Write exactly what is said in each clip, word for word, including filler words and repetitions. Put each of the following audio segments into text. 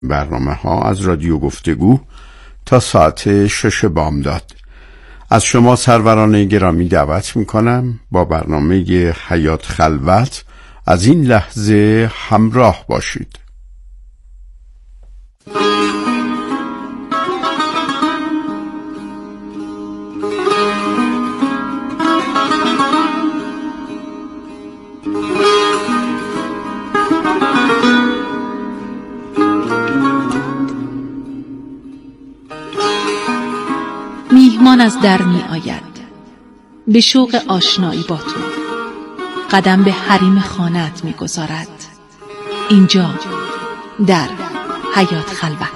برنامه ها از رادیو گفتگو تا ساعت شش بامداد. از شما سروران گرامی دعوت میکنم با برنامه حیات خلوت از این لحظه همراه باشید. میهمان از در می آید به شوق آشنایی با تو، قدم به حریم خانه‌ات می گذارد. اینجا در حیات خلوت.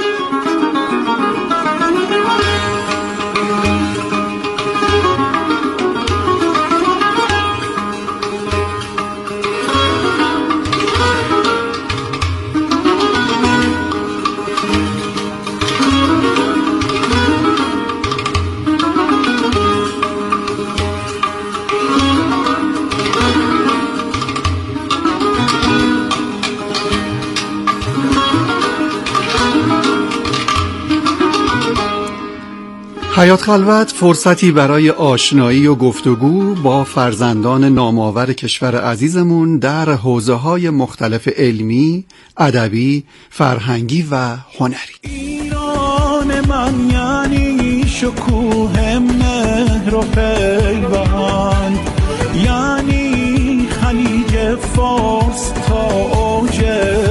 حیات خلوت فرصتی برای آشنایی و گفتگو با فرزندان نامآور کشور عزیزمون در حوزه‌های مختلف علمی، ادبی، فرهنگی و هنری. ایران من یعنی شکوه مهر و پیوند، یعنی خلیج فارس تا اوج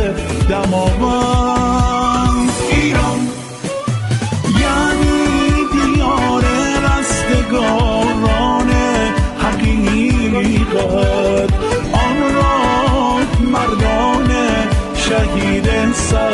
دماوند. ایران گاران حقیقت، آن را مردان شهید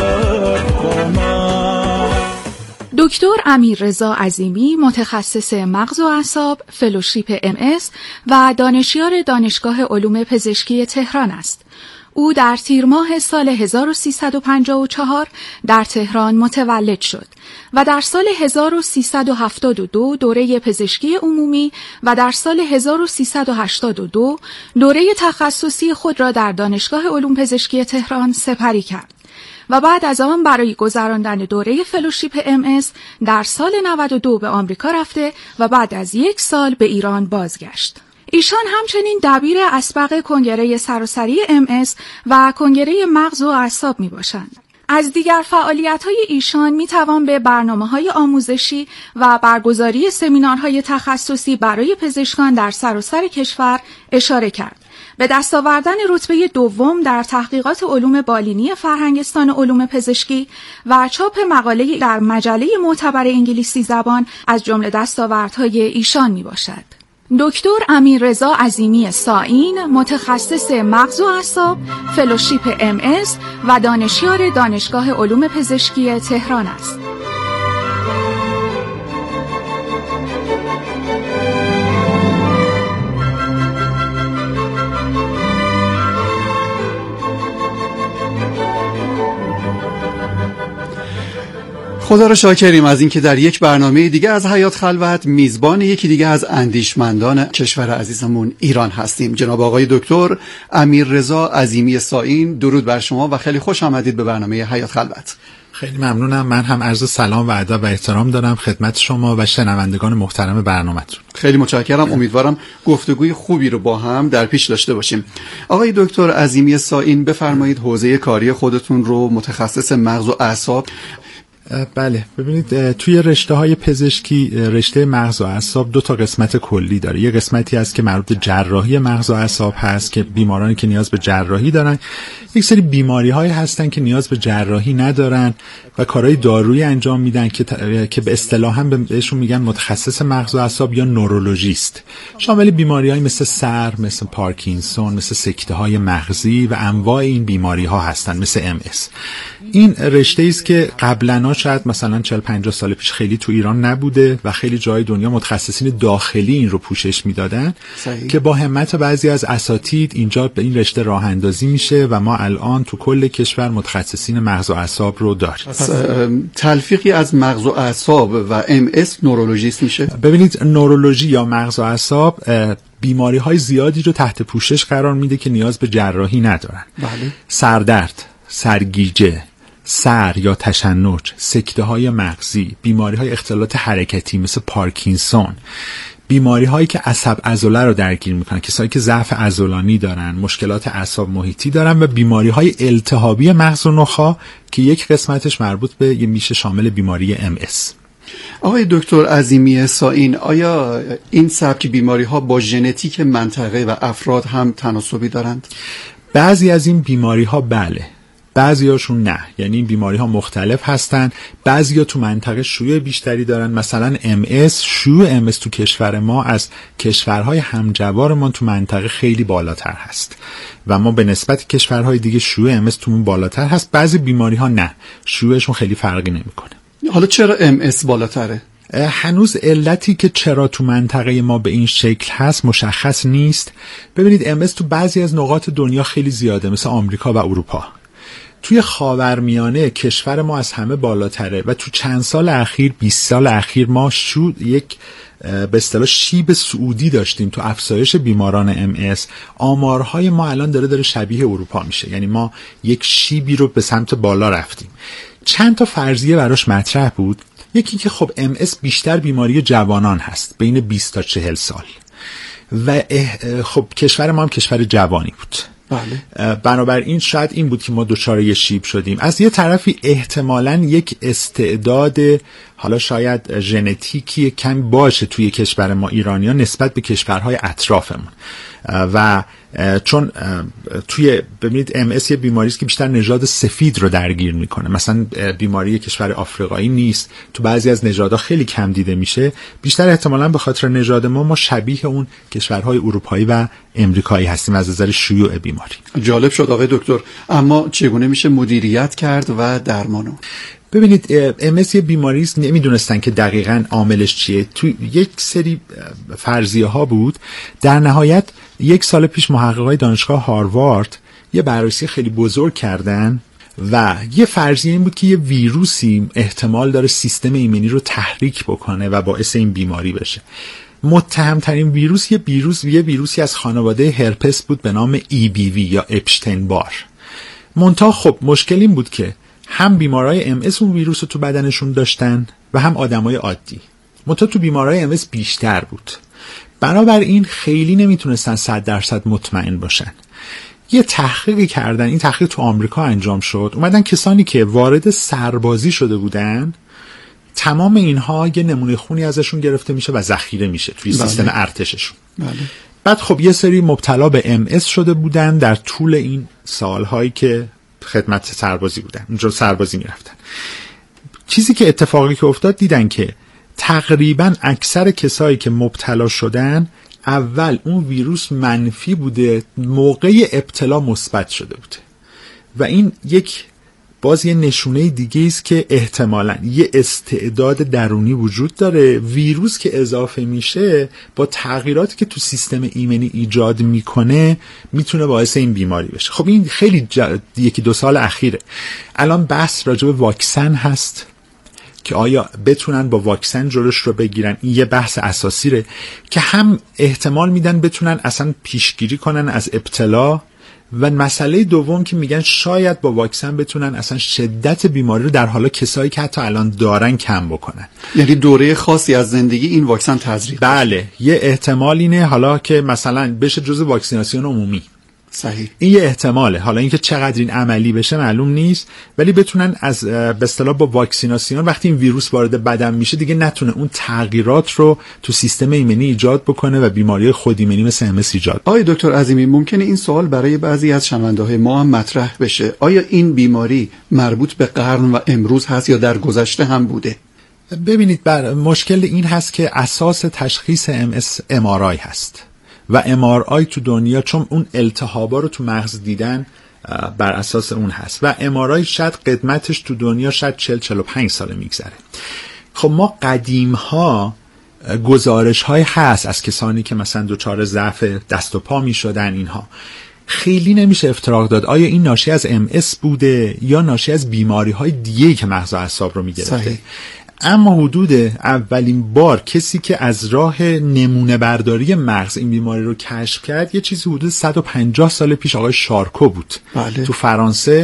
سرقامت. دکتر امیررضا عظیمی متخصص مغز و اعصاب، فلوشیپ ام اس و دانشیار دانشگاه علوم پزشکی تهران است. او در تیر ماه سال هزار و سیصد و پنجاه و چهار در تهران متولد شد و در سال هزار و سیصد و هفتاد و دو دوره پزشکی عمومی و در سال هزار و سیصد و هشتاد و دو دوره تخصصی خود را در دانشگاه علوم پزشکی تهران سپری کرد و بعد از آن برای گذراندن دوره فلوشیپ ام اس در سال نود و دو به آمریکا رفته و بعد از یک سال به ایران بازگشت. ایشان همچنین دبیر اسبق کنگره سراسری ام اس و کنگره مغز و اعصاب می باشند. از دیگر فعالیت‌های ایشان می‌توان به برنامه‌های آموزشی و برگزاری سمینارهای تخصصی برای پزشکان در سراسر کشور اشاره کرد. به دست آوردن رتبه دوم در تحقیقات علوم بالینی فرهنگستان علوم پزشکی و چاپ مقاله در مجله معتبر انگلیسی زبان از جمله دستاوردهای ایشان میباشد. دکتر امیررضا عظیمی سائین متخصص مغز و اعصاب، فلوشیپ ام اس و دانشیار دانشگاه علوم پزشکی تهران است. خدا رو شاکریم از اینکه در یک برنامه دیگه از حیات خلوت میزبان یکی دیگه از اندیشمندان کشور عزیزمون ایران هستیم. جناب آقای دکتر امیررضا عظیمی سائین، درود بر شما و خیلی خوش آمدید به برنامه حیات خلوت. خیلی ممنونم. من هم عرض سلام و ادب و احترام دارم خدمت شما و شنوندگان محترم برنامه‌تون. خیلی متشکرم. امیدوارم گفتگوی خوبی رو با هم در پیش داشته باشیم. آقای دکتر عظیمی سائین، بفرمایید حوزه کاری خودتون رو متخصص مغز و اعصاب. بله، ببینید توی رشته های پزشکی رشته مغز و اعصاب دو تا قسمت کلی داره. یه قسمتی هست که مربوط به جراحی مغز و اعصاب هست که بیمارانی که نیاز به جراحی دارن، یک سری بیماری های هستن که نیاز به جراحی ندارن و کارهای دارویی انجام میدن که ت... که به اصطلاح هم بهشون میگن متخصص مغز و اعصاب یا نورولوژیست. شامل بیماری های مثل سر، مثل پارکینسون، مثل سکته های مغزی و انواع این بیماری ها هستن، مثل ام اس. این رشته است که قبلا شاید مثلا چهل پنجاه سال پیش خیلی تو ایران نبوده و خیلی جای دنیا متخصصین داخلی این رو پوشش میدادن که با همت بعضی از اساتید اینجا به این رشته راه اندازی میشه و ما الان تو کل کشور متخصصین مغز و اعصاب رو داریم. تلفیقی از مغز و اعصاب و ام اس نورولوژیست میشه. ببینید نورولوژی یا مغز و اعصاب بیماری های زیادی رو تحت پوشش قرار میده که نیاز به جراحی ندارن. بله. سردرد، سرگیجه، سر یا تشنج، سکته های مغزی، بیماری های اختلالات حرکتی مثل پارکینسون، بیماری هایی که عصب عضله رو درگیر میکنن، کسایی که ضعف عضلانی دارن، مشکلات اعصاب محیطی دارن و بیماری های التهابی مغز و نخاع که یک قسمتش مربوط به یه میشه شامل بیماری ام اس. آقای دکتر عظیمی سائین، آیا این سبک بیماری ها با ژنتیک منطقه و افراد هم تناسبی دارند؟ بعضی از این بیماری ها بله، بعضی هاشون نه. یعنی این بیماری ها مختلف هستن. بعضی ها تو منطقه شیوع بیشتری دارن. مثلا ام اس، شیوع ام اس تو کشور ما از کشورهای همجوارمان تو منطقه خیلی بالاتر هست و ما به نسبت کشورهای دیگه شیوع ام اس تومون بالاتر هست. بعضی بیماری ها نه، شیوعشون خیلی فرقی نمیکنه. حالا چرا ام اس بالاتره؟ هنوز علتی که چرا تو منطقه ما به این شکل هست مشخص نیست. ببینید ام اس تو بعضی از نقاط دنیا خیلی زیاده، مثل آمریکا و اروپا. توی خاورمیانه کشور ما از همه بالاتره و تو چند سال اخیر، بیست سال اخیر ما شد یک به اصطلاح شیب سعودی داشتیم تو افزایش بیماران ام اس. آمارهای ما الان داره داره شبیه اروپا میشه، یعنی ما یک شیبی رو به سمت بالا رفتیم. چند تا فرضیه براش مطرح بود. یکی که خب ام اس بیشتر بیماری جوانان هست، بین بیست تا چهل سال و خب کشور ما هم کشور جوانی بود. بله. بنابراین شاید این بود که ما دچار یه شیب شدیم. از یه طرفی احتمالاً یک استعداد حالا شاید ژنتیکی کم باشه توی کشور ما ایرانیان نسبت به کشورهای اطرافمون و چون توی ببینید ام اس یه بیماری است که بیشتر نژاد سفید رو درگیر میکنه. مثلا بیماری کشور آفریقایی نیست، تو بعضی از نژادها خیلی کم دیده میشه. بیشتر احتمالاً به خاطر نژاد ما ما شبیه اون کشورهای اروپایی و امریکایی هستیم از نظر شیوع بیماری. جالب شد آقای دکتر. اما چگونه میشه مدیریت کرد و درمان اون؟ ببینید ام اس یه بیماری است، نمیدونستن که دقیقاً عاملش چیه. تو یک سری فرضیه ها بود. در نهایت یک سال پیش محققای دانشگاه هاروارد یه بررسی خیلی بزرگ کردن و یه فرضیه این بود که یه ویروسی احتمال داره سیستم ایمنی رو تحریک بکنه و باعث این بیماری بشه. متهمترین ویروس یه ویروس یه ویروسی از خانواده هرپس بود به نام ای بی وی یا اپشتین بار. منتها خب مشکل این بود که هم بیمارای ام اس اون ویروس رو تو بدنشون داشتن و هم آدمای عادی. منتها تو بیمارای ام اس بیشتر بود. بنابراین خیلی نمیتونستن صد درصد مطمئن باشن. یه تحقیقی کردن، این تحقیق تو آمریکا انجام شد. اومدن کسانی که وارد سربازی شده بودن، تمام اینها یه نمونه خونی ازشون گرفته میشه و ذخیره میشه توی بله. سیستم ارتششون. بله. بعد خب یه سری مبتلا به ام اس شده بودن در طول این سالهایی که خدمت سربازی بودن، اونجا سربازی میرفتن. چیزی که اتفاقی که افتاد دیدن که تقریبا اکثر کسایی که مبتلا شدن اول اون ویروس منفی بوده، موقع ابتلا مثبت شده بوده و این یک باز یه نشونه دیگه است که احتمالاً یه استعداد درونی وجود داره. ویروس که اضافه میشه با تغییراتی که تو سیستم ایمنی ایجاد میکنه میتونه باعث این بیماری بشه. خب این خیلی ج... یکی دو سال اخیره. الان بحث راجع به واکسن هست که آیا بتونن با واکسن جلوش رو بگیرن. این یه بحث اساسی ره که هم احتمال میدن بتونن اصلا پیشگیری کنن از ابتلا و مسئله دوم که میگن شاید با واکسن بتونن اصلا شدت بیماری رو در حالا کسایی که حتی الان دارن کم بکنن. یعنی دوره خاصی از زندگی این واکسن تزریق بله باشه. یه احتمال اینه حالا که مثلا بشه جزء واکسیناسیون عمومی. صحیح. این یه احتماله. حالا اینکه چقدر این عملی بشه معلوم نیست، ولی بتونن از به اصطلاح با واکسیناسیون وقتی این ویروس وارد بدن میشه دیگه نتونه اون تغییرات رو تو سیستم ایمنی ایجاد بکنه و بیماری خود ایمنی مثل ام اس ایجاد. آقای دکتر عظیمی، ممکنه این سوال برای بعضی از شنونده‌های ما هم مطرح بشه. آیا این بیماری مربوط به قرن و امروز هست یا در گذشته هم بوده؟ ببینید بر مشکل این هست که اساس تشخیص ام اس ام آر آی هست و ام آر آی تو دنیا چون اون التهابا رو تو مغز دیدن بر اساس اون هست و ام آر آی شاید قدمتش تو دنیا شاید چهل چهل و پنج ساله میگذره. خب ما قدیم ها گزارش های هست از کسانی که مثلا دچار ضعف دست و پا میشدن. اینها خیلی نمیشه افتراق داد آیا این ناشی از ام اس بوده یا ناشی از بیماری های دیگه که مغز و اعصاب رو میگرفته. اما حدود اولین بار کسی که از راه نمونه برداری مغز این بیماری رو کشف کرد یه چیزی حدود صد و پنجاه سال پیش آقای شارکو بود. بله. تو فرانسه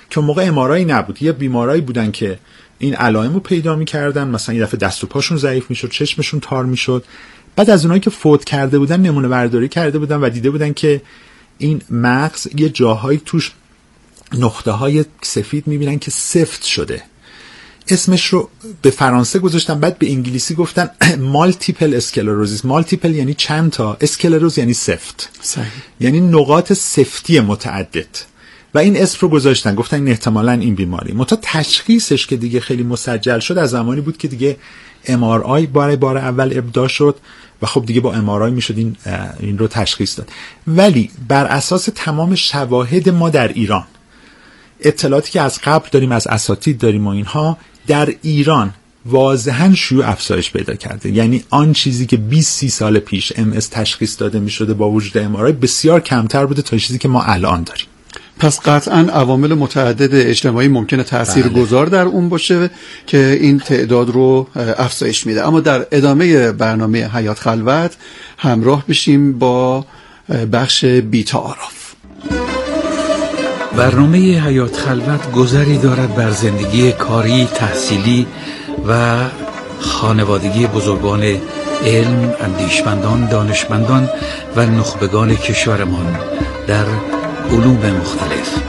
که موقع ام‌آرآی نبود. یه بیمارایی بودن که این علائم رو پیدا می‌کردن، مثلا یه دفعه دست و پاشون ضعیف می‌شد، چشمشون تار می‌شد. بعد از اونایی که فوت کرده بودن نمونه برداری کرده بودن و دیده بودن که این مغز یه جاهایی توش نقطه‌های سفید می‌بینن که سفت شده. اسمش رو به فرانسه گذاشتن، بعد به انگلیسی گفتن مالتیپل اسکلروزیس. مالتیپل یعنی چند تا، اسکلروز یعنی سفت. صحیح. یعنی نقاط سفتی متعدد. و این اسم رو گذاشتن، گفتن این احتمالاً این بیماری. متا تشخیصش که دیگه خیلی مسجل شد از زمانی بود که دیگه ام آر آی برای بار اول ابداع شد و خب دیگه با ام آر آی میشد این این رو تشخیص داد. ولی بر اساس تمام شواهد ما در ایران، اطلاعاتی که از قبل داریم، از اساتید داریم و اینها، در ایران واضحاً شیوع افزایش پیدا کرده. یعنی آن چیزی که بیست سی سال پیش ام اس تشخیص داده میشده با وجود ام آر آی بسیار کمتر بوده تا چیزی که ما الان داریم. پس قطعاً عوامل متعدد اجتماعی ممکنه تاثیرگذار در اون باشه که این تعداد رو افزایش میده. اما در ادامه برنامه حیات خلوت همراه بشیم با بخش بی تعارف. برنامه حیات خلوت گذری دارد بر زندگی کاری، تحصیلی و خانوادگی بزرگان علم، اندیشمندان، دانشمندان و نخبگان کشورمان در علوم مختلف.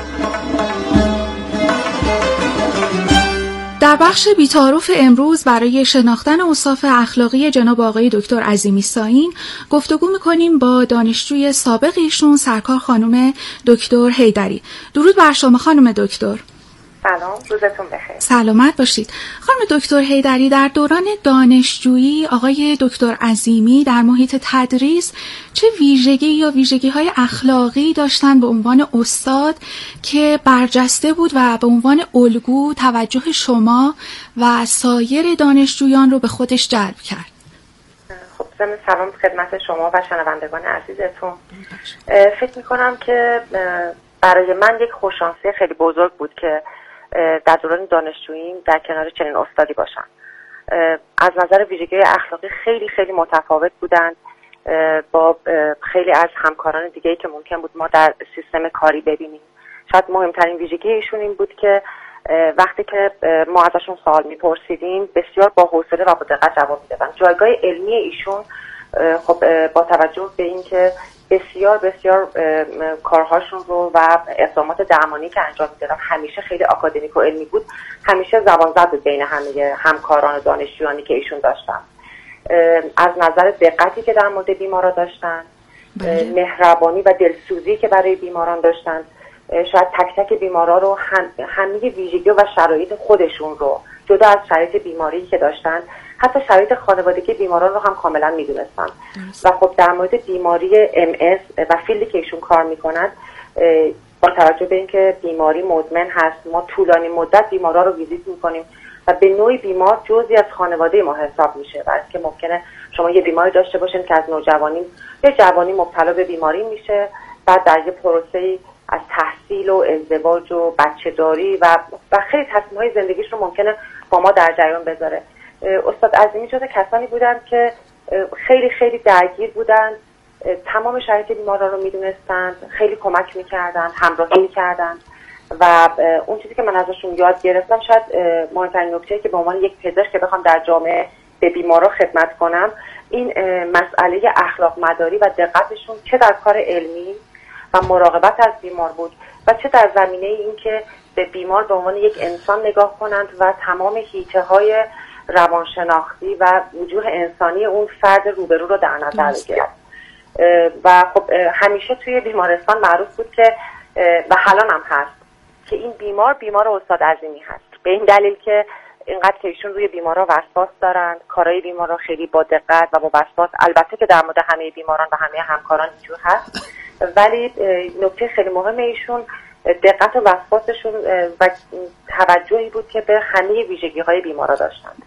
در بخش بی‌تعارف امروز برای شناختن اوصاف اخلاقی جناب آقای دکتر عظیمی ساین گفتگو می‌کنیم با دانشجوی سابق ایشون سرکار خانم دکتر حیدری. درود بر شما خانم دکتر. سلام، روزتون بخیر. سلامت باشید. خانم دکتر حیدری، در دوران دانشجویی آقای دکتر عظیمی در محیط تدریس چه ویژگی یا ویژگی‌های اخلاقی داشتن به عنوان استاد که برجسته بود و به عنوان الگو توجه شما و سایر دانشجویان رو به خودش جلب کرد؟ خب ضمن سلام خدمت شما و شنوندگان عزیزتون. فکر می‌کنم که برای من یک خوششانسی خیلی بزرگ بود که در دوران دانشجوییم در کنار چنین استادی باشم. از نظر ویژگی اخلاقی خیلی خیلی متفاوت بودند با خیلی از همکاران دیگه‌ای که ممکن بود ما در سیستم کاری ببینیم. شاید مهمترین ویژگی ایشون این بود که وقتی که ما ازشون سوال می‌پرسیدیم بسیار با حوصله و با دقت جواب می‌دادن. جایگاه علمی ایشون خب با توجه به اینکه بسیار بسیار کارهاشون رو و اقدامات درمانی که انجام میدادن همیشه خیلی آکادمیک و علمی بود، همیشه زبان زد بود بین همه همکاران و دانشجویانی که ایشون داشتن. از نظر دقتی که در مورد بیمارا داشتن، مهربانی و دلسوزی که برای بیماران داشتن، شاید تک تک بیمارا رو هم همه ویژگی و شرایط خودشون رو جدا از شرایط بیماری که داشتن، حتی شرایط خانوادگی بیماران رو هم کاملا میدونستن. و خب در مورد بیماری ام اس و فیلدی که ایشون کار میکنند، با توجه به اینکه بیماری مزمن هست، ما طولانی مدت بیمارا رو ویزیت میکنیم و به نوعی بیمار جزئی از خانواده ما حساب میشه. و که ممکنه شما یه بیماری داشته باشین که از نوجوانی به جوانی مبتلا به بیماری میشه، بعد در یه پروسه‌ای از تحصیل و ازدواج و بچه‌داری و و خیلی تصمیم‌های زندگیش رو ممکنه با ما در جریان بذاره. استاد عظیمی جزو کسانی بودند که خیلی خیلی درگیر بودند، تمام شرایط بیماران رو میدونستند، خیلی کمک میکردند، همراهی میکردند و اون چیزی که من ازشون یاد گرفتم، شاید مهمترین نکته که به عنوان یک پزشک که بخوام در جامعه به بیمارا خدمت کنم، این مسئله اخلاق مداری و دقتشون چه در کار علمی و مراقبت از بیمار بود و چه در زمینه این که به بیمار به عنوان یک انسان نگاه کنند و تمام حیطه‌های روانشناختی و وجوه انسانی اون فرد روبرو رو در نظر بگیرند. و خب همیشه توی بیمارستان معروف بود که و الان هم هست که این بیمار بیمار استاد عظیمی هست، به این دلیل که اینقدر که ایشون روی بیمارا وسواس دارند، کارهای بیمارا خیلی با دقت و با وسواس، البته که در مورد همه بیماران و همه همکاران اینجور هست، ولی نکته خیلی مهم ایشون دقت و وسواسشون و توجهی بود که به همه ویژگی‌های بیمارا داشتند.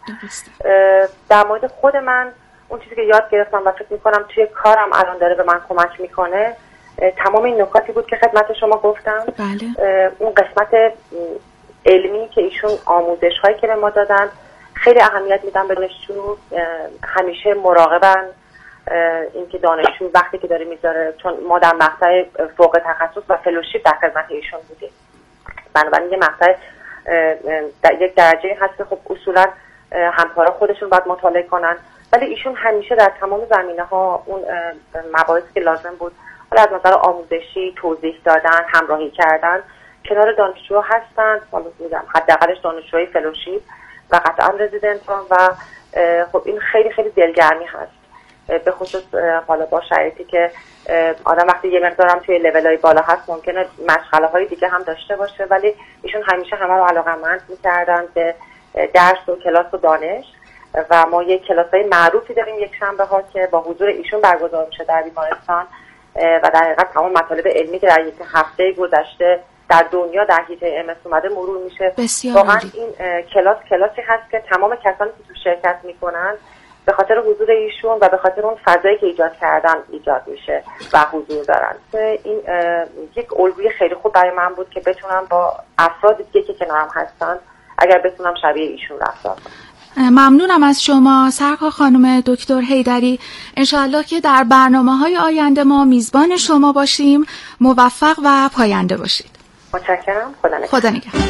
در مورد خود من اون چیزی که یاد گرفتم و فکر می‌کنم توی کارم الان داره به من کمک می‌کنه، تمام این نکاتی بود که خدمت شما گفتم. بله. اون قسمت علمی که ایشون آموزش‌هایی که به ما دادن خیلی اهمیت میدن به دانشجو، همیشه مراقبن اینکه دانشجو وقتی که داره میذاره، چون ما در مقطع فوق تخصص و فلوشیپ در خدمت ایشون بودیم، بنابراین یه مقطع در یک درجه هست که خب اصولا همکارا خودشون باید مطالعه کنن، ولی ایشون همیشه در تمام زمینه‌ها اون مباحثی که لازم بود حالا از نظر آموزشی، توضیح دادن، همراهی کردن کنار دانشجوها هستن. حالا میگم حداقلش دانشجوهای فلوشیپ و قطعا رزیدنتان و خب این خیلی خیلی دلگرمی هست، به خصوص حالا با شرایطی که آدم وقتی یه مقدارم توی لول‌های بالا هست ممکنه مشغله‌های دیگه هم داشته باشه، ولی ایشون همیشه همه رو علاقه‌مند می‌کردن به درس و کلاس و دانش و ما یک کلاس‌های معروفی داریم یک شنبه ها که با حضور ایشون برگزار میشه در بیمارستان و در حقیقت تمام مطالب علمی که در یک هفته گذشته در دنیا در حیطه ام اس اومده مرور میشه. واقعا این کلاس کلاسی هست که تمام کسانی که تو شرکت میکنن به خاطر حضور ایشون و به خاطر اون فضایی که ایجاد کردن ایجاد میشه و حضور دارن. این یک الگوی خیلی خوب برای من بود که بتونم با افراد دیگه که کنارم هستن اگر بتونم شبیه ایشون رفتار کنم. ممنونم از شما سرکار خانم دکتر حیدری. انشاءالله که در برنامه‌های آینده ما میزبان شما باشیم. موفق و پاینده باشید. متشکرم. خدا نگهدار. خدا نگهدار.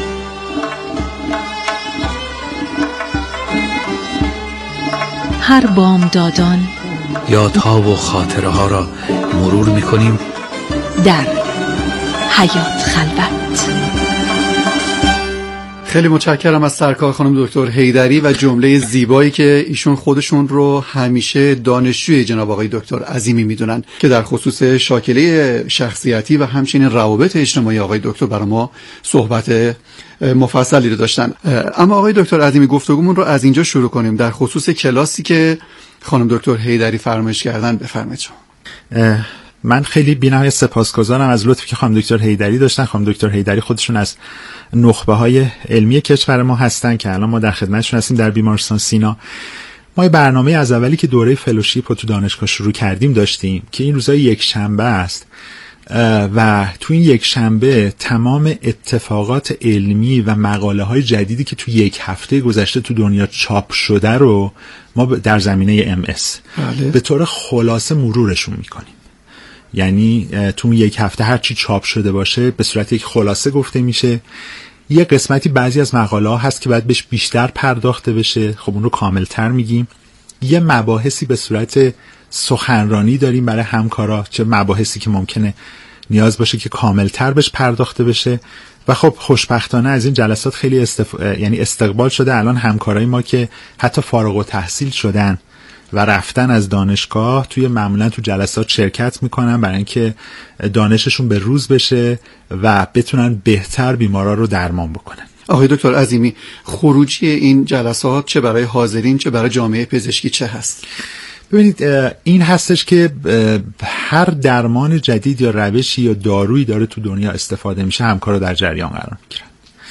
هر بامدادان یادها و خاطره ها را مرور می‌کنیم در حیات خلوت. خیلی متشکرم از سرکار خانم دکتر حیدری و جمله زیبایی که ایشون خودشون رو همیشه دانشجوی جناب آقای دکتر عظیمی میدونن که در خصوص شاکله شخصیتی و همچنین روابط اجتماعی آقای دکتر برای ما صحبت مفصلی رو داشتن. اما آقای دکتر عظیمی گفتگومون رو از اینجا شروع کنیم در خصوص کلاسی که خانم دکتر حیدری فرمایش کردن. بفرمایید شما. من خیلی بی‌نهایت سپاسگزارم از لطفی که خانم دکتر حیدری داشتن. خانم دکتر حیدری خودشون از نخبه های علمی کشور ما هستن که الان ما در خدمتشون هستیم در بیمارستان سینا. ما برنامه از اولی که دوره فلوشیپ رو تو دانشگاه شروع کردیم داشتیم که این روزای یک شنبه است و تو این یک شنبه تمام اتفاقات علمی و مقاله های جدیدی که تو یک هفته گذشته تو دنیا چاپ شده رو ما در زمینه ام اس بله. به طور خلاصه مرورشون میکنیم. یعنی تو یک هفته هر چی چاپ شده باشه به صورت یک خلاصه گفته میشه. یه قسمتی بعضی از مقاله ها هست که باید بهش بیشتر پرداخته بشه، خب اون رو کاملتر میگیم. یه مباحثی به صورت سخنرانی داریم برای همکارا، چه مباحثی که ممکنه نیاز باشه که کاملتر بهش پرداخته بشه و خب خوشبختانه از این جلسات خیلی استف... یعنی استقبال شده. الان همکارای ما که حتی فارغ التحصیل شدن و رفتن از دانشگاه توی معمولا تو جلسات شرکت میکنن برای اینکه دانششون به روز بشه و بتونن بهتر بیمارا رو درمان بکنن. آقای دکتر عظیمی خروجی این جلسات چه برای حاضرین چه برای جامعه پزشکی چه هست؟ ببینید این هستش که هر درمان جدید یا روشی یا دارویی داره تو دنیا استفاده میشه، همکارا در جریان قرار میگیرن.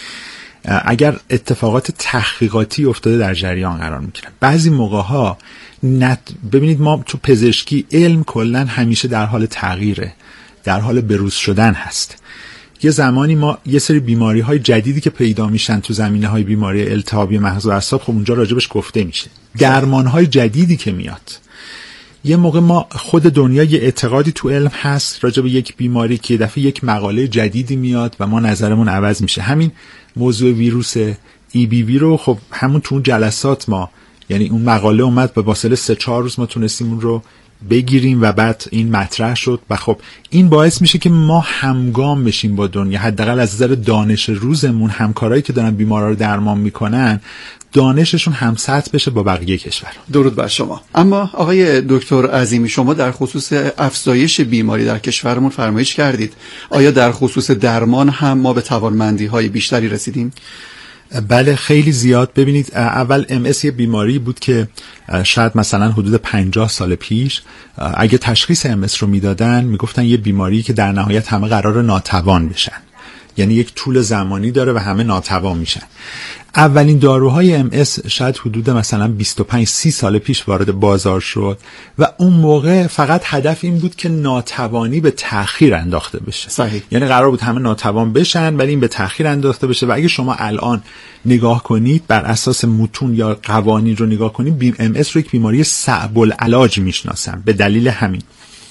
اگر اتفاقات تحقیقاتی افتاده در جریان قرار میگیرن. بعضی موقع ها نت... ببینید ما تو پزشکی علم کلن همیشه در حال تغییره، در حال بروز شدن هست. یه زمانی ما یه سری بیماری های جدیدی که پیدا میشن تو زمینه های بیماری التهابی مغز و اعصاب، خب اونجا راجبش گفته میشه. درمان های جدیدی که میاد، یه موقع ما خود دنیا یه اعتقادی تو علم هست راجب یک بیماری که دفعه یک مقاله جدیدی میاد و ما نظرمون عوض میشه. همین موضوع ویروس ای بی وی رو خب همون تو جلسات ما، یعنی اون مقاله اومد به فاصله سه چهار روز ما تونستیم اون رو بگیریم و بعد این مطرح شد و خب این باعث میشه که ما همگام بشیم با دنیا. حداقل از نظر دانش روزمون همکارایی که دارن بیمارا رو درمان میکنن دانششون هم سطح بشه با بقیه کشور. درود بر شما. اما آقای دکتر عظیمی شما در خصوص افزایش بیماری در کشورمون فرمایش کردید. آیا در خصوص درمان هم ما به توانمندی‌های بیشتری رسیدیم؟ بله خیلی زیاد. ببینید اول ام اس یه بیماری بود که شاید مثلا حدود پنجاه سال پیش اگه تشخیص ام اس رو میدادن میگفتن یه بیماری که در نهایت همه قرار ناتوان بشن، یعنی یک طول زمانی داره و همه ناتوان میشن. اولین داروهای ام اس شاید حدود مثلا بیست و پنج سی سال پیش وارد بازار شد و اون موقع فقط هدف این بود که ناتوانی به تأخیر انداخته بشه. صحیح. یعنی قرار بود همه ناتوان بشن ولی این به تأخیر انداخته بشه و اگه شما الان نگاه کنید بر اساس متون یا قوانین رو نگاه کنید ام اس رو یک بیماری صعب العلاج میشناسن به دلیل همین.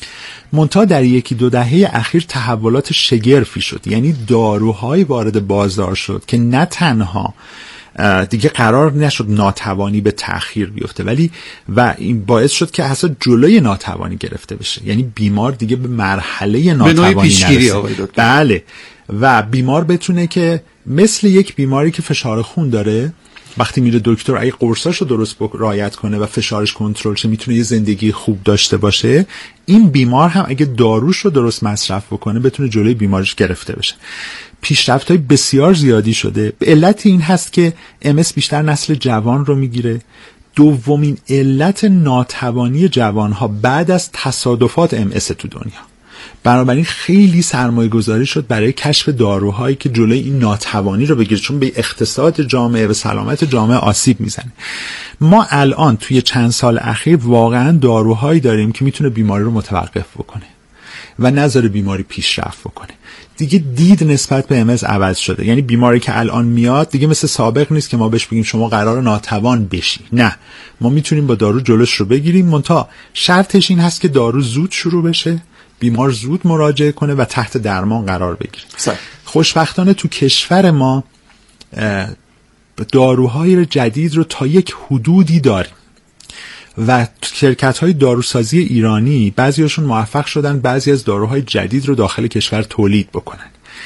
منتها در یکی دو دهه اخیر تحولات شگرفی شد، یعنی داروهای وارد بازار شد که نه تنها دیگه قرار نشد ناتوانی به تأخیر بیفته، ولی و این باعث شد که اصلا جلوی ناتوانی گرفته بشه، یعنی بیمار دیگه به مرحله ناتوانی نرسه. بله، و بیمار بتونه که مثل یک بیماری که فشار خون داره وقتی میره دکتر اگه قرصاشو درست رعایت کنه و فشارش کنترل شه میتونه یه زندگی خوب داشته باشه، این بیمار هم اگه داروش رو درست مصرف بکنه بتونه جلوی بیماریش گرفته بشه. پیشرفت‌های بسیار زیادی شده. به علت این هست که ام اس بیشتر نسل جوان رو میگیره. دومین علت ناتوانی جوانها بعد از تصادفات ام اس تو دنیا. بنابراین خیلی سرمایه گذاری شد برای کشف داروهایی که جلوی این ناتوانی رو بگیره، چون به اقتصاد جامعه و سلامت جامعه آسیب میزنه. ما الان توی چند سال اخیر واقعا داروهایی داریم که میتونه بیماری رو متوقف بکنه و نذاره بیماری پیشرفت بکنه. دیگه دید نسبت به ام اس عوض شده، یعنی بیماری که الان میاد دیگه مثل سابق نیست که ما بهش بگیم شما قرار ناتوان بشی. نه، ما میتونیم با دارو جلوش رو بگیریم، منتها شرطش این هست که دارو زود شروع بشه، بیمار زود مراجعه کنه و تحت درمان قرار بگیره. خوشبختانه تو کشور ما داروهای جدید رو تا یک حدودی داریم و شرکت‌های داروسازی ایرانی بعضیاشون موفق شدن بعضی از داروهای جدید رو داخل کشور تولید بکنن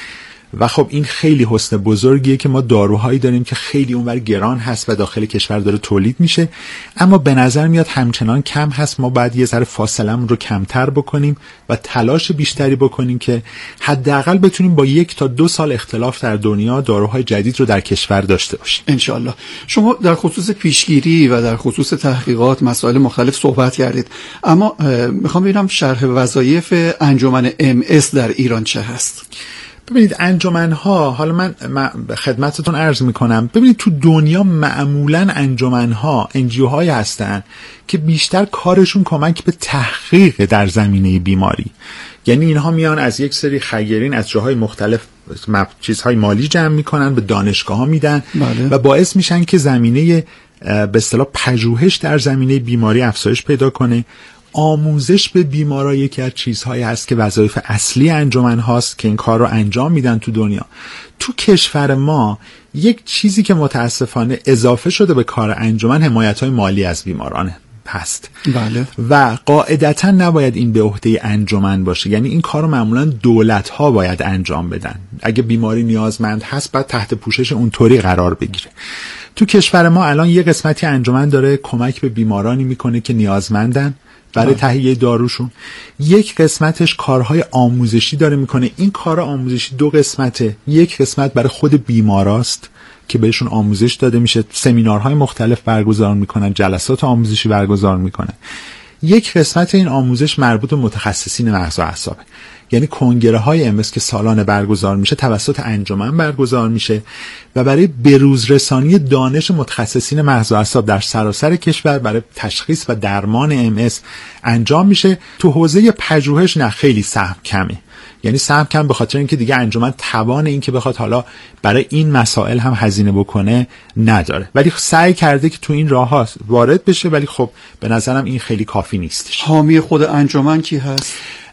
و خب این خیلی حسن بزرگیه که ما داروهایی داریم که خیلی اونور گران هست و داخل کشور داره تولید میشه، اما به نظر میاد همچنان کم هست. ما باید یه ذره فاصله‌مون رو کمتر بکنیم و تلاش بیشتری بکنیم که حداقل بتونیم با یک تا دو سال اختلاف در دنیا داروهای جدید رو در کشور داشته باشیم انشالله. شما در خصوص پیشگیری و در خصوص تحقیقات مسائل مختلف صحبت کردید، اما میخوام ببینم شرح وظایف انجمن ام اس در ایران چه هست؟ ببینید انجمن‌ها، حالا من خدمتتون عرض میکنم، ببینید تو دنیا معمولاً انجمن‌ها انجیوهای هستن که بیشتر کارشون کمک به تحقیق در زمینه بیماری، یعنی اینها میان از یک سری خیرین از جاهای مختلف چیزهای مالی جمع میکنن به دانشگاه‌ها میدن بله. و باعث میشن که زمینه به اصطلاح پژوهش در زمینه بیماری افزایش پیدا کنه. آموزش به بیمارا یکی از چیزهایی هست که وظایف اصلی انجمن هاست که این کار رو انجام میدن تو دنیا. تو کشور ما یک چیزی که متاسفانه اضافه شده به کار انجمن حمایت‌های مالی از بیماران هست بله. و قاعدتاً نباید این به عهده انجمن باشه، یعنی این کار رو معمولاً دولت‌ها باید انجام بدن. اگه بیماری نیازمند هست باید تحت پوشش اونطوری قرار بگیره. تو کشور ما الان یه قسمتی انجمن داره کمک به بیمارانی میکنه که نیازمندن برای تهیه داروشون، یک قسمتش کارهای آموزشی داره میکنه. این کار آموزشی دو قسمته، یک قسمت برای خود بیماراست که بهشون آموزش داده میشه، سمینارهای مختلف برگزار میکنن، جلسات آموزشی برگزار میکنن. یک قسمت این آموزش مربوط به متخصصین مغز و اعصابه، یعنی کنگره های ام اس که سالانه برگزار میشه توسط انجمن برگزار میشه و برای بروز رسانی دانش متخصصین مغز و اعصاب در سراسر کشور برای تشخیص و درمان ام اس انجام میشه. تو حوزه پژوهش نه، خیلی سهم کمه، یعنی سهم کم به خاطر اینکه دیگه انجمن توان این که بخواد حالا برای این مسائل هم هزینه بکنه نداره، ولی سعی کرده که تو این راه‌ها وارد بشه، ولی خب به نظرم این خیلی کافی نیستش. حامی خود انجمن کی هست؟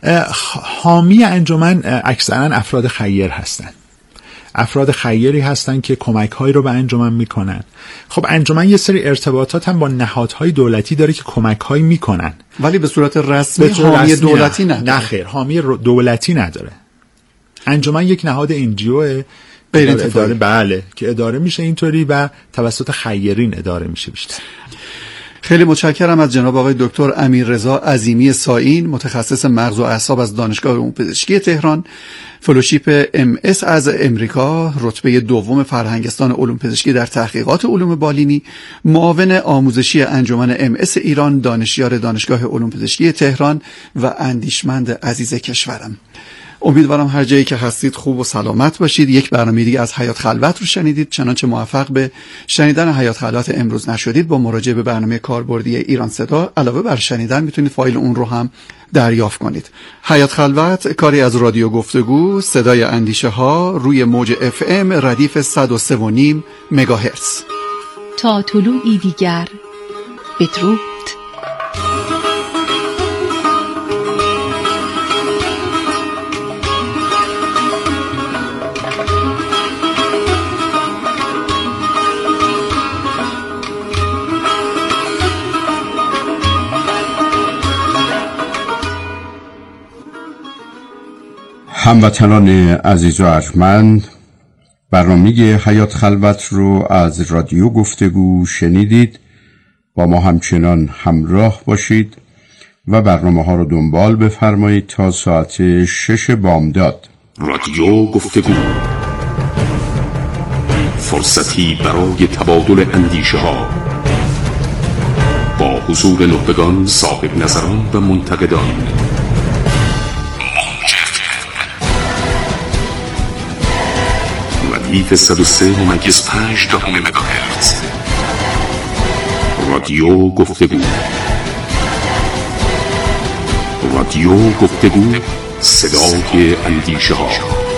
حامی انجمن اکثرا افراد خیر هستن، افراد خیری هستن که کمک‌هایی رو به انجمن میکنن. خب انجمن یه سری ارتباطات هم با نهادهای دولتی داره که کمک‌هایی میکنن، ولی به صورت رسمی حامی دولتی نداره. نه خیر، حامی دولتی نداره. انجمن یک نهاد انجیو اداره بله که اداره میشه اینطوری و توسط خیرین اداره میشه بیشتر. خیلی متشکرم از جناب آقای دکتر امیررضا عظیمی سائین، متخصص مغز و اعصاب از دانشگاه علوم پزشکی تهران، فلوشیپ ام اس از امریکا، رتبه دوم فرهنگستان علوم پزشکی در تحقیقات علوم بالینی، معاون آموزشی انجمن ام اس ایران، دانشیار دانشگاه علوم پزشکی تهران و اندیشمند عزیز کشورم. امیدوارم هر جایی که هستید خوب و سلامت باشید. یک برنامه دیگه از حیات خلوت رو شنیدید. چنانچه موفق به شنیدن حیات خلوت امروز نشدید، با مراجعه به برنامه کاربردی ایران صدا علاوه بر شنیدن میتونید فایل اون رو هم دریافت کنید. حیات خلوت کاری از رادیو گفتگو صدای اندیشه ها روی موج اف ام ردیف صد و سه و نیم مگاهرتز. تا طلوعی دیگر بدرود. هموطنان عزیز و ارجمند، برنامه حیات خلوت رو از رادیو گفتگو شنیدید. با ما همچنان همراه باشید و برنامه ها رو دنبال بفرمایید تا ساعت شش بامداد. رادیو گفتگو، فرصتی برای تبادل اندیشه ها با حضور نخبگان، صاحب نظران و منتقدان. ردیف صد و سه ممیز پنج دهم مگاهرتز. رادیو گفتگو، رادیو گفتگو، صدای اندیشه ها.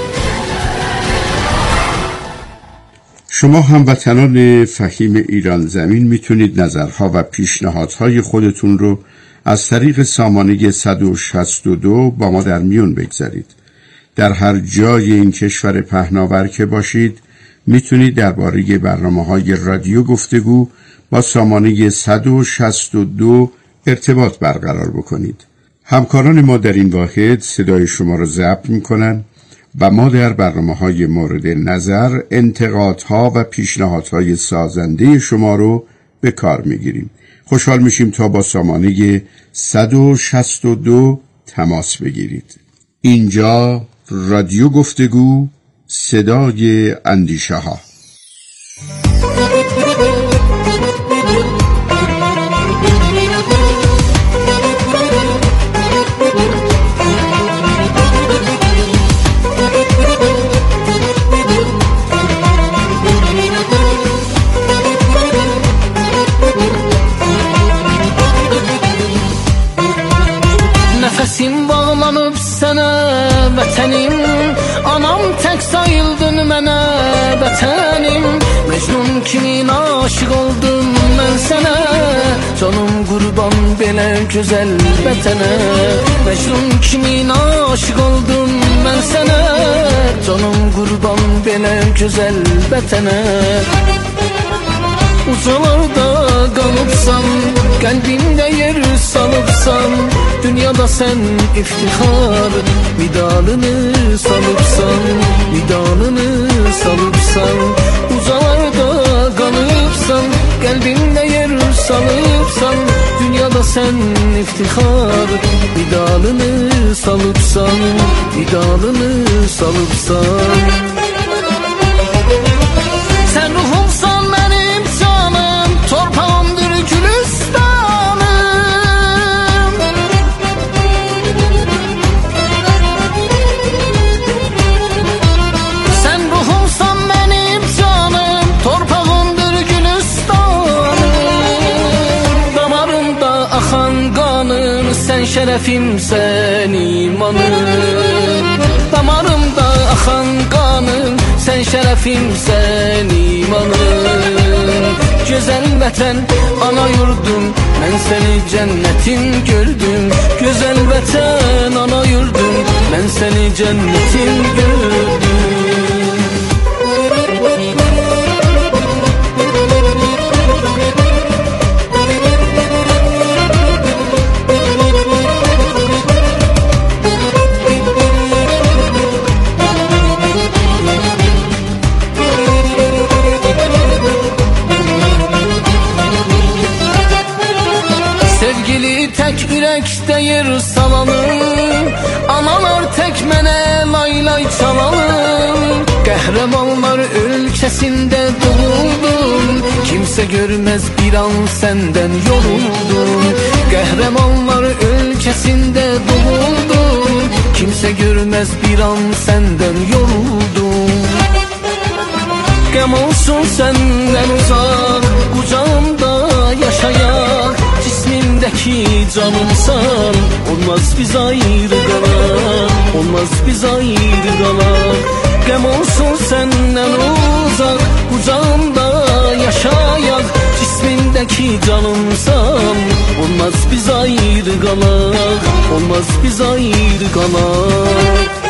شما هموطنان فخیم ایران زمین میتونید نظرها و پیشنهادهای خودتون رو از طریق سامانه صد و شصت و دو با ما در میون بگذارید. در هر جای این کشور پهناور که باشید میتونید درباره برنامه‌های رادیو گفتگو با سامانه صد و شصت و دو ارتباط برقرار بکنید. همکاران ما در این واحد صدای شما را ضبط میکنن و ما در برنامه‌های مورد نظر انتقادها و پیشنهادهای سازنده شما رو به کار میگیریم. خوشحال میشیم تا با سامانه صد و شصت و دو تماس بگیرید. اینجا رادیو گفتگو، صدای اندیشه ها. Nefesim bağlanıp sana vətənim, anam tək sayıldın mənə vətənim. Mecnun kimin aşık oldum mən sənə, canım qurban belə gözəl vətənə. Mecnun kimin aşık oldum mən sənə, canım qurban belə gözəl vətənə. Uzalarda qalıbsan, qəlbimdə yer salıbsan, dünyada sen iftihar midalını salıbsan, midalını salıbsan. Uzalarda qalıbsan, qəlbimdə yer salıbsan, dünyada sen iftihar midalını salıbsan, midalını salıbsan. Sen ruhumsan benim canım, torpağımdır gülistanım. Sen ruhumsan benim canım, torpağımdır gülistanım. Damarımda akan kanım, sen şerefimsen imanım. Damarımda akan kanım, sen şerefimsen imanım. Güzel vətən, ana yurdum, mən səni cənnətin gördüm. Güzel vətən, ana yurdum, mən səni cənnətin gördüm. Tək ürəkdə yer salalım, analar tək mənə lay lay çalalım. Qəhrəmanlar ölkəsində doğuldum, kimsə görməz bir an səndən yoruldum. Qəhrəmanlar ölkəsində doğuldum, kimsə görməz bir an səndən yoruldum. Qəm olsun səndən uzaq, qucağımda yaşayaq. Cismimdeki canımsan, olmaz biz ayrı qalaq, olmaz biz ayrı qalaq. Qəm olsun səndən uzaq, qucağımda yaşayaq. Cismimdeki canımsan, olmaz biz ayrı qalaq, olmaz biz ayrı qalaq.